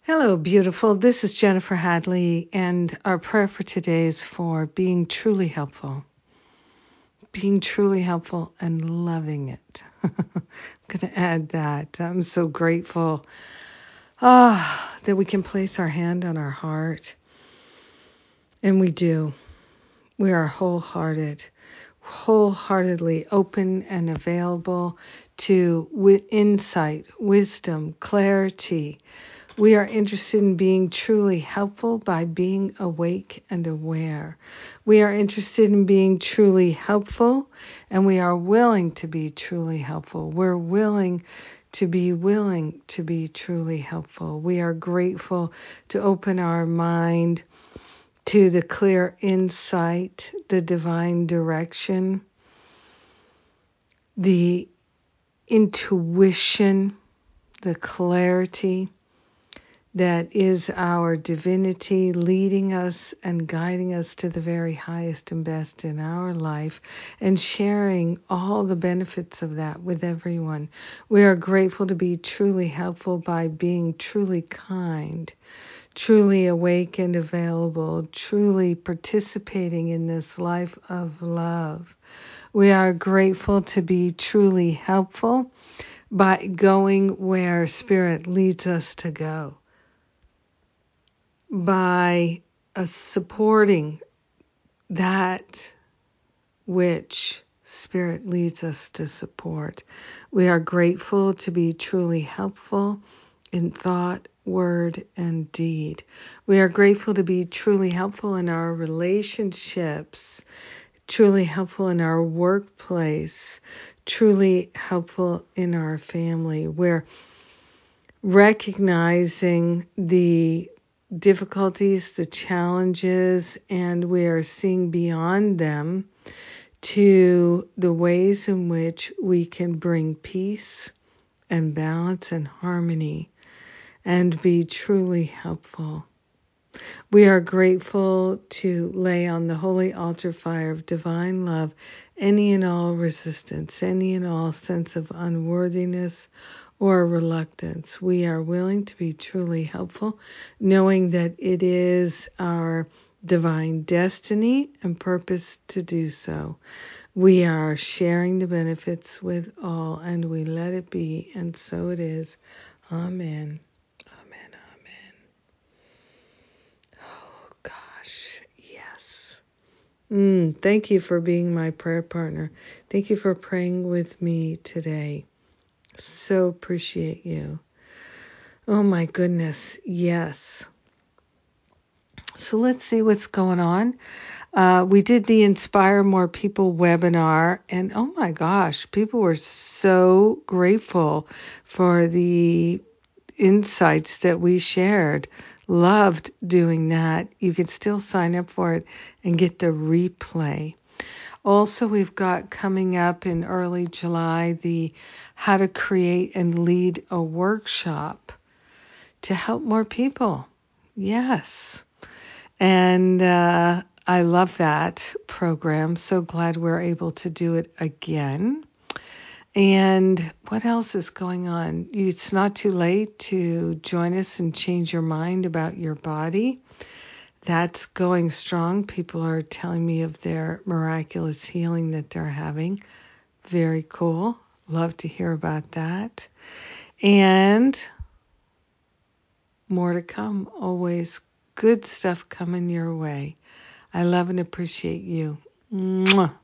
Hello, beautiful. This is Jennifer Hadley, and our prayer for today is for being truly helpful. Being truly helpful and loving it. I'm going to add that. I'm so grateful that we can place our hand on our heart. And we do. We are wholeheartedly open and available to insight, wisdom, clarity. We are interested in being truly helpful by being awake and aware. We are interested in being truly helpful, and we are willing to be truly helpful. We're willing to be truly helpful. We are grateful to open our mind to the clear insight, the divine direction, the intuition, the clarity that is our divinity leading us and guiding us to the very highest and best in our life and sharing all the benefits of that with everyone. We are grateful to be truly helpful by being truly kind, truly awake and available, truly participating in this life of love. We are grateful to be truly helpful by going where Spirit leads us to go, by supporting that which Spirit leads us to support. We are grateful to be truly helpful in thought, word, and deed. We are grateful to be truly helpful in our relationships, truly helpful in our workplace, truly helpful in our family. We're recognizing the difficulties, the challenges, and we are seeing beyond them to the ways in which we can bring peace and balance and harmony and be truly helpful. We are grateful to lay on the holy altar fire of divine love any and all resistance, any and all sense of unworthiness or reluctance. We are willing to be truly helpful, knowing that it is our divine destiny and purpose to do so. We are sharing the benefits with all, and we let it be, and so it is. Amen. Amen. Amen. Oh, gosh. Yes. Thank you for being my prayer partner. Thank you for praying with me today. So appreciate you. Oh my goodness, yes. So let's see what's going on. We did the Inspire More People webinar, and oh my gosh, people were so grateful for the insights that we shared. Loved doing that. You can still sign up for it and get the replay. Also, we've got coming up in early July the How to Create and Lead a Workshop to help more people. Yes. And I love that program. So glad we're able to do it again. And what else is going on? It's not too late to join us and change your mind about your body. That's going strong. People are telling me of their miraculous healing that they're having. Very cool. Love to hear about that. And more to come. Always good stuff coming your way. I love and appreciate you. Mwah.